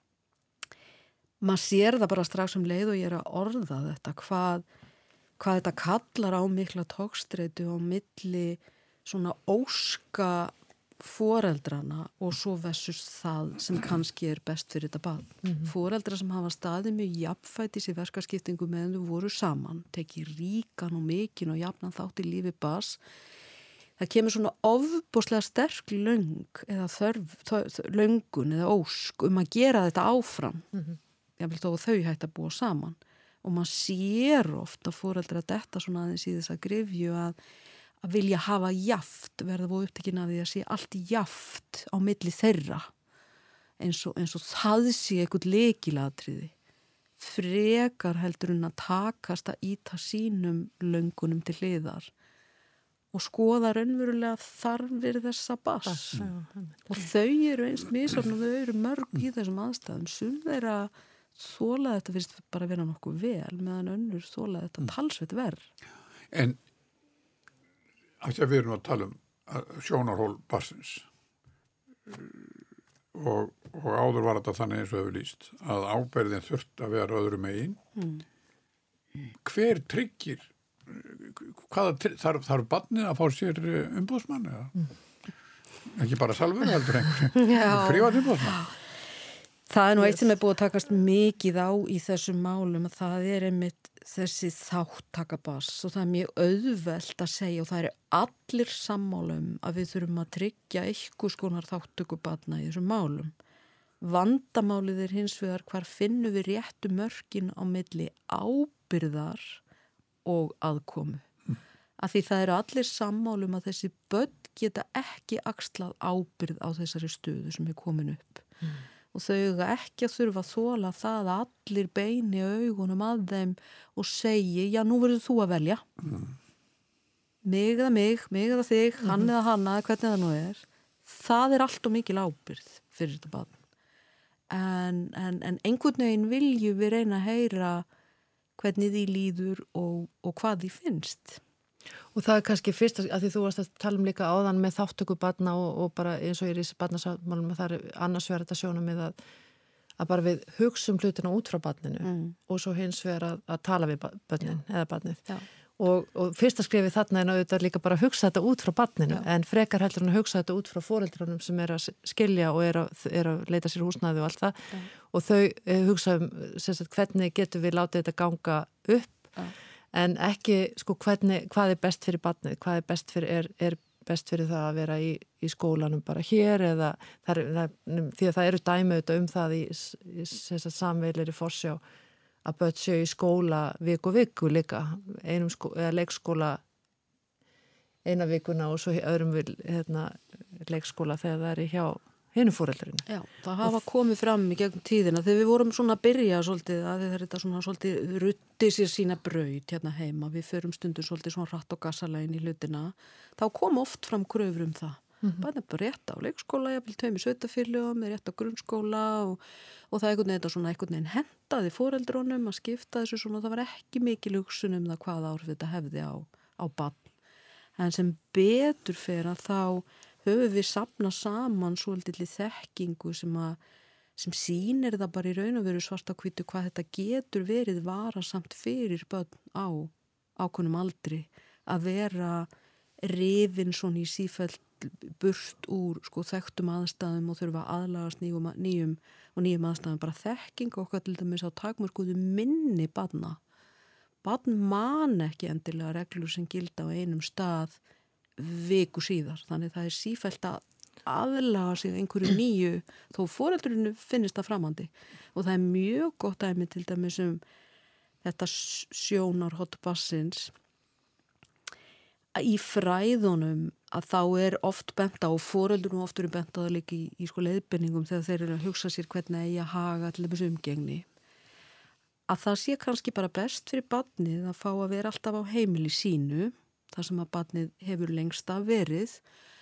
maður sér það bara strax um leið og ég er að orða þetta hvað hvað þetta kallar á mikla tókstreitu á milli svona óska foreldrana og svo versus það sem kannski er best fyrir þetta barn. Mm-hmm. Foreldra sem hafa staðið mjög jafnfætis í verkaskiptingu meðan þau voru saman, tekið ríkan og mikinn og jafnan þátt í lífi barns. Það kemur svona ofboðslega sterk löng eða þörf, þörf, löngun eða ósk um að gera þetta áfram. Mm-hmm. Ég vil þó að þau hægt að búa saman. Og maður sér ofta foreldra detta svona aðeins í þess að grifju að, að vilja hafa jaft, verða og upptekinn af því að sé allt jaft á milli þeirra eins og, eins og það sé eitthvað lekilatriði. Frekar heldur en að takast að íta sínum löngunum til hliðar og skoða raunverulega þarfir þessa bass. Mm. Og þau eru eins misjafn og þau eru mörg í þessum aðstæðum. Sum þeirra þóla þetta fyrst bara vera nokkuð vel meðan önnur þóla þetta talsveit verð. En að við erum að tala um sjónarhól barnsins og, og áður var þetta þannig eins og hefur lýst að ábyrðin þurft að vera öðru megin. Mm. Hver tryggir hvaða þarf, þarf barnið að fá sér umbúðsmann eða? Mm. Ekki bara salvur heldur einhverjum privat umbúðsmann. Það er nú eitt sem er búið að takast mikið á í þessum málum að það er einmitt þessi þáttaka barns og það er mjög auðvelt að segja og það eru allir sammálum að við þurfum að tryggja einhvers konar þáttöku barna í þessum málum. Vandamálið er hins vegar hvar finnum við réttu mörkin á milli ábyrðar og aðkomu. Mm. Af því það eru allir sammálum að þessi börn geta ekki axlað ábyrð á þessari stöðu sem er komin upp. Mm. Og þau eiga ekki að þurfa að þola það að allir beini augunum að þeim og segi, já nú verður þú að velja. Mm. Mig eða mig, mig eða þig, mm-hmm. hann eða hanna, hvernig það nú er. Það er allt og mikil ábyrð fyrir þetta barn. En, en, en einhvern veginn viljum við reyna að heyra hvernig því líður og, og hvað því finnst. Og það er kannski fyrst að því þú varst að tala um líka áðan með þáttöku barna og, og bara eins og ég er í þessi barnasáttmálum að það er annars vegar þetta sjónamið að, að bara við hugsum hlutina út frá barninu mm. og svo hins vegar að, að tala við barnin Já. eða barnið. Já. Og, og fyrsta skrifið þarna er auðvitað líka bara að hugsa þetta út frá barninu Já. en frekar heldur en að hugsa þetta út frá foreldrunum sem er að skilja og er að, er að leita sér húsnæði og allt það Já. og þau eh, hugsa um sagt, hvernig getur við látið þetta ganga upp Já. En ekki, sko, hvernig, hvað er best fyrir barnið, hvað er best fyrir, er, er best fyrir það að vera í, í skólanum bara hér eða, það er, það, því að það eru dæmi auðvitað um það í, í samveilir í forsjá að börn séu í skóla viku viku líka, einum skó, eða leikskóla eina vikuna og svo öðrum vil, hérna, leikskóla þegar það er hjá hinu fóreldrinu. Já, það hafa komið fram í gegnum tíðina þegar við vorum svona að byrja svolítið að þetta svona svolítið rutti sér sína braut hérna heima, við förum stundur svolítið svona ratt og gassalegin í hlutina, þá kom oft fram kröfur um það. Mm-hmm. Bara bara rétt á leikskóla, ég vil tveimur sveitafélögum, rétt á grunnskóla og, og það einhvern veginn, svona einhvern veginn hentaði fóreldrunum að skipta þessu svona, það var ekki mikil hugsun um það hvað áhrif þetta hefði á, á barn. En sem betur fer að þá höfum við safnað saman svolítið þekkingu sem, að, sem sýnir það bara í raun og veru svart á hvítu hvað þetta getur verið varasamt fyrir börn á ákveðnum aldri að vera rifin svona í sífellt burt úr sko, þekktum aðstæðum og þurfa aðlagast nýjum, nýjum og nýjum aðstæðum bara þekkingu okkar til dæmis á takmörkuðu minni barna. Barn man ekki endilega reglur sem gilda á einum stað viku síðar, þannig það er sífellt að aðlaga sig einhverju nýju þó foreldrinu finnist það framandi og það er mjög gott dæmi til dæmis um þetta sjónarhorn barnsins í fræðunum að þá er oft bent á og foreldrinu oft eru bent á það líka í, í sko leiðbeiningum þegar þeir eru að hugsa sér hvernig eigi að haga til dæmis umgengni að það sé kannski bara best fyrir barnið að fá að vera alltaf á heimili sínu þar sem að barnið hefur lengst að verið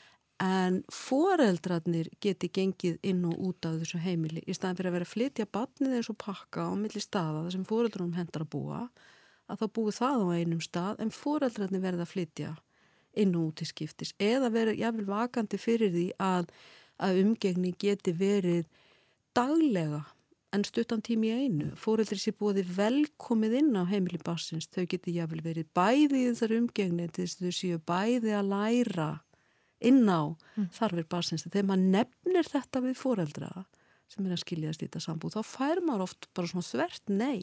en foreldrarnir geti gengið inn og út af þessu heimili í staðan fyrir að vera að flytja barnið eins og pakka á milli staða þar sem foreldrunum hendar að búa að þá búi það á einum stað en foreldrarnir verða að flytja inn og út í skiptis eða vera jafnvel vakandi fyrir því að, að umgengni geti verið daglega en stuttan tími í einu. Foreldri sé búið velkomið inn á heimili barnsins. Þau geti jafnvel verið bæði í þessar umgengni til þess að þau séu bæði að læra inn á mm. þarfir barnsins. Þegar maður nefnir þetta við foreldra sem er að skilja að slíta sambúð, þá fær maður oft bara svona þvert nei.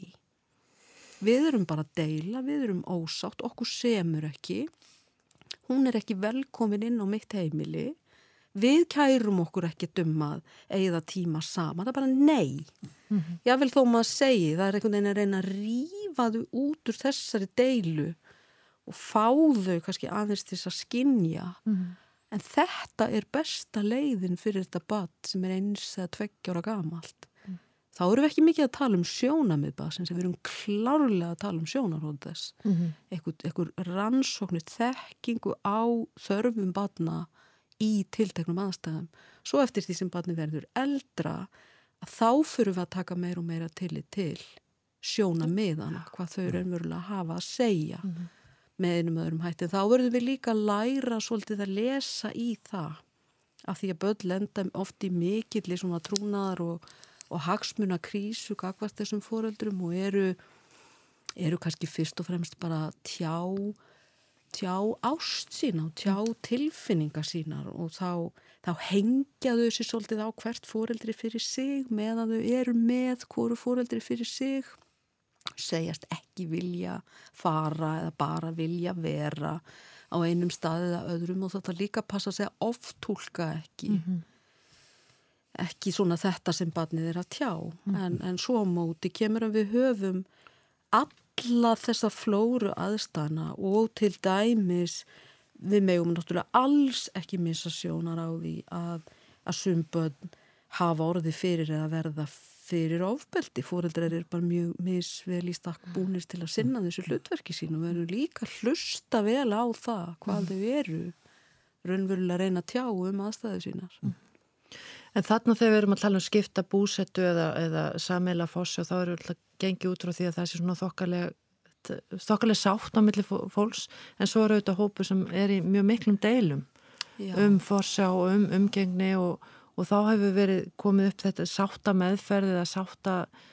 Við erum bara að deila, við erum ósátt, okkur semur ekki. Hún er ekki velkomin inn á mitt heimili. Við kærum okkur ekki dummað eða tíma saman, það er bara nei. Mm-hmm. Ég vil þó maður segi, það er einhvern veginn að reyna að rífa þau út úr þessari deilu og fá þau kannski aðeins til að skynja. Mm-hmm. En þetta er besta leiðin fyrir þetta barn sem er eins eða tveggja ára gamalt. Mm. Þá erum við ekki mikið að tala um sjónamið barnsins, við erum klárlega að tala um sjónarhorn þess. Mm-hmm. Einhver, einhver rannsóknir þekkingu á þörfum barna í tilteknum aðstæðum. Svo eftir því sem barnið verður eldra að þá fyrir við að taka meira og meira tillit til sjónamiðana, hvað þau raunverulega hafa að segja mm-hmm. með einum öðrum hætti. Þá verðum við líka að læra svolítið að lesa í það af því að börn lenda oft í mikilli svona trúnaðar og, og hagsmuna krísu gagnvart þessum foreldrum og eru, eru kannski fyrst og fremst bara tjá tjá ást sína og tjá tilfinningar sínar og þá, þá hengja þau sér svolítið á hvert foreldri fyrir sig meðan þau eru með hvoru foreldri fyrir sig segjast ekki vilja fara eða bara vilja vera á einum stað eða öðrum og þetta líka passa sig að oft-túlka ekki mm-hmm. ekki svona þetta sem barnið er að tjá mm-hmm. en, en svo á móti kemur að við höfum alla þessa flóru aðstæðna og til dæmis við megum náttúrulega alls ekki missa sjónar á því að, að sum börn hafa orðið fyrir eða verða fyrir ofbeldi. Foreldrar er bara mjög misvel í stakk búnir til að sinna þessu hlutverki sín og verður líka hlusta vel á það hvað þau eru raunverulega reyna að tjá um aðstæðu sínar. Mm. En þarna þegar við erum að tala um skipta búsettu eða, eða sameiginlega fossi og þá erum við alltaf gengið út frá því að það sé svona þokkalega, þokkalega sátt á milli fólks en svo eru auðvitað hópu sem er í mjög miklum deilum Já. um fossa og um umgengni og, og þá hefur verið komið upp þetta sátta meðferð eða sátta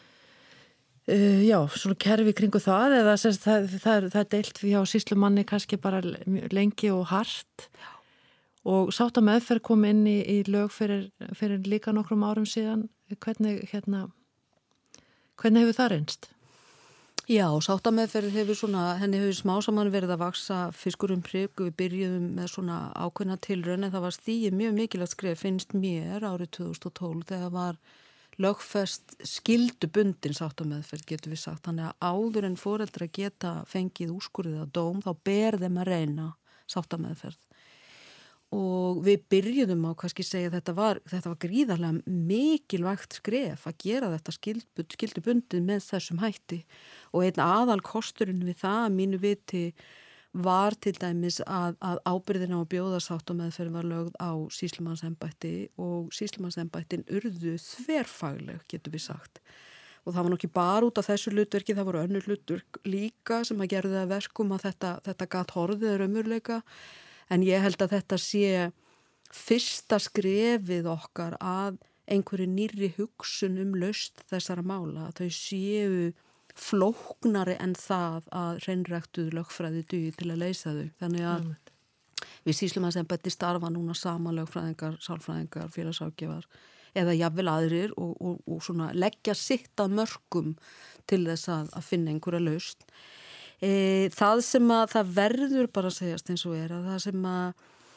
uh, já, svona kerfi kringu það eða það, það, það, það er deilt við á sýslumanni kannski bara lengi og hart Já. Og sátta meðferð kom inn í, í lög fyrir, fyrir líka nokkrum árum síðan. Hvernig, hérna, hvernig hefur það reynst? Já, sátta meðferð hefur svona, henni hefur smá saman verið að vaksa fiskur um prigg. Við byrjuðum með svona ákveðna tilraun en það var stigið mjög mikilvægt skref finnst mér árið tvö þúsund og tólf þegar var lögfest skyldubundin sátta meðferð getur við sagt. Þannig að áður en foreldra geta fengið úrskurðið að dóm þá ber þeim að reyna sátta meðferð. Og við byrjuðum á kannski segja að þetta var, þetta var gríðarlega mikilvægt skref að gera þetta skyldubundið með þessum hætti. Og einn aðal kosturinn við það að mínu viti var til dæmis að, að ábyrðina á bjóðasátt og meðferð var lögð á sýslumannsembætti og sýslumannsembættin urðu þverfagleg, getur við sagt. Og það var nokkið bara út af þessu hlutverki, það voru önnur hlutverk líka sem að gerðu það verkum að þetta, þetta gat horfið raunveruleika. En ég held að þetta sé fyrsta skrefið okkar að einhverju nýrri hugsun um lausn þessara mála. Þau séu flóknari en það að hreinræktuð lögfræði dugi til að leysa þau. Þannig að mm. við sýslumannsembætti starfa núna sama lögfræðingar, sálfræðingar, félagsákjafar eða jafnvel aðrir og, og, og svona leggja sitt að mörkum til þess að, að finna einhverja lausn. E, það sem að það verður bara að segjast eins og er að það sem að,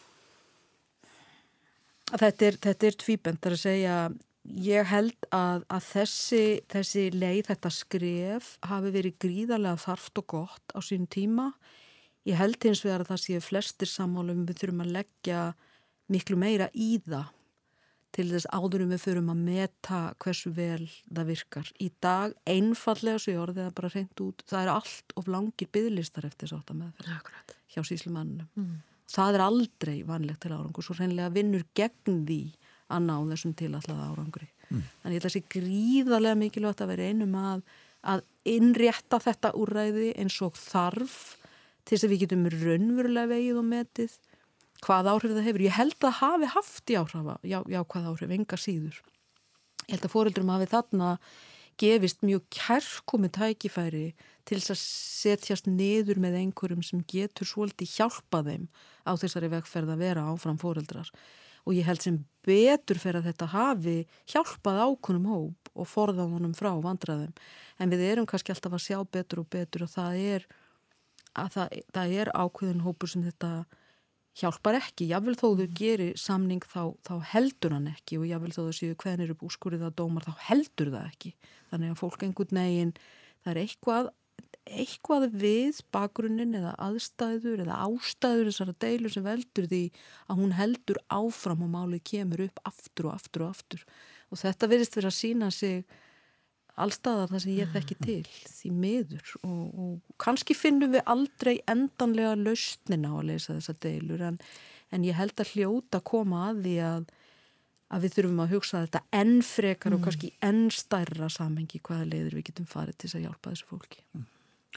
að þetta er, þetta er tvíbent þar að segja ég held að, að þessi, þessi leið, þetta skref hafi verið gríðarlega þarft og gott á sín tíma. Ég held hins vegar að það séu flestir sammálum við þurfum að leggja miklu meira í það til þess áðurum við förum að meta hversu vel það virkar. Í dag einfallega svo ég orðið að bara hreint út, það er allt of langir biðlistar eftir sátta meðferð hjá sýslumannum. Mm. Það er aldrei vanlegt til árangur, svo hreinlega vinnur gegn því að ná þessum tilætlaða árangri. Mm. Þannig ég held að sé gríðarlega mikilvægt að vera einum að, að innrétta þetta úrræði eins og þarf til þess að við getum raunverulega vegið og metið hvað áhrif það hefur. Ég held að það hafi haft í áhrifa, já, já hvað áhrif, enga síður. Ég held að foreldrum hafi þarna gefist mjög kærkomin tækifæri til þess að setjast niður með einhverjum sem getur svolítið hjálpa þeim á þessari vegferð að vera áfram foreldrar. Og ég held sem betur fyrir að þetta hafi hjálpað ákveðnum hóp og forðað honum frá vandræðum. En við erum kannski alltaf að sjá betur og betur og það er, að það, það er ákveðin hópur sem þetta hjálpar ekki, jáfnvel þó þau gerir samning þá, þá heldur hann ekki og jáfnvel þó þau séu hvernig eru úrskurðið að dómar þá heldur það ekki. Þannig að fólk einhvern veginn, það er eitthvað, eitthvað við bakgrunnin eða aðstæður eða ástæður þessara deilur sem veldur því að hún heldur áfram og málið kemur upp aftur og aftur og aftur. Og þetta virðist vera að sýna sig allstaðar það sem ég þekki til því miður og, og kannski finnum við aldrei endanlega lausnina á að leysa þessa deilur en, en ég held að hljóta koma að því að, að við þurfum að hugsa þetta enn frekar mm. og kannski enn stærra samhengi hvaða leiðir við getum farið til þess að hjálpa þessu fólki. Mm.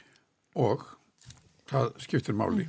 Og það skiptir máli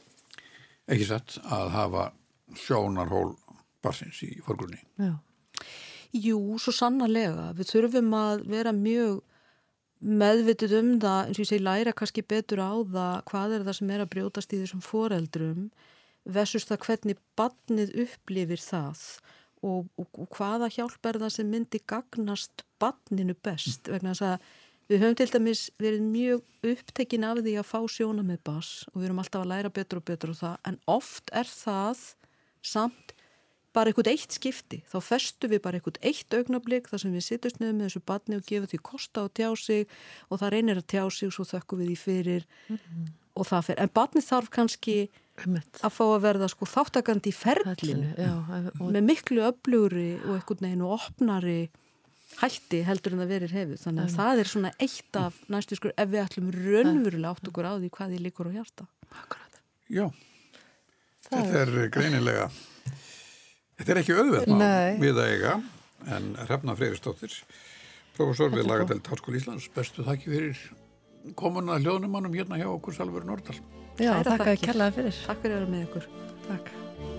ekki satt að hafa sjónarhól barnsins í forgrunni. Já. Jú, svo sannarlega. Við þurfum að vera mjög meðvituð um það, eins og ég segi læra kannski betur á það hvað er það sem er að brjótast í þessum foreldrum versus það hvernig barnið upplifir það og, og, og hvaða hjálp er það sem myndi gagnast barninu best vegna þess að Við höfum til dæmis verið mjög upptekin af því að fá sjóna með bass og við erum alltaf að læra betur og betur og það, en oft er það samt bara eitthvað eitt skipti. Þá festum við bara eitthvað eitt augnablik þar sem við sittumst niður með þessu barni og gefum því kosta á tjá sig og það reynir að tjá sig og svo þökkum við því fyrir mm-hmm. og það fyrir. En barnið þarf kannski að fá að verða sko þáttakandi í ferlinu og... með miklu öflugri og eitthvað neginn og opnari hætti heldur en það verir hefur. Þannig að Æ. það er svona eitt af næstu skur ef við ætlum raunverulega átt okkur á því hvað því líkur á hjarta. Akkurat. Já, það þetta er, er greinilega, þetta er ekki auðvelt við að eiga, en Hrefna Freyrisdóttir, prófessor við lagadeild Háskóla Íslands, bestu þakki fyrir komuna hljóðnumannum hérna hjá okkur Salvöru Nordal. Já, þakka að kærlega fyrir. Takk fyrir að vera með ykkur. Takk.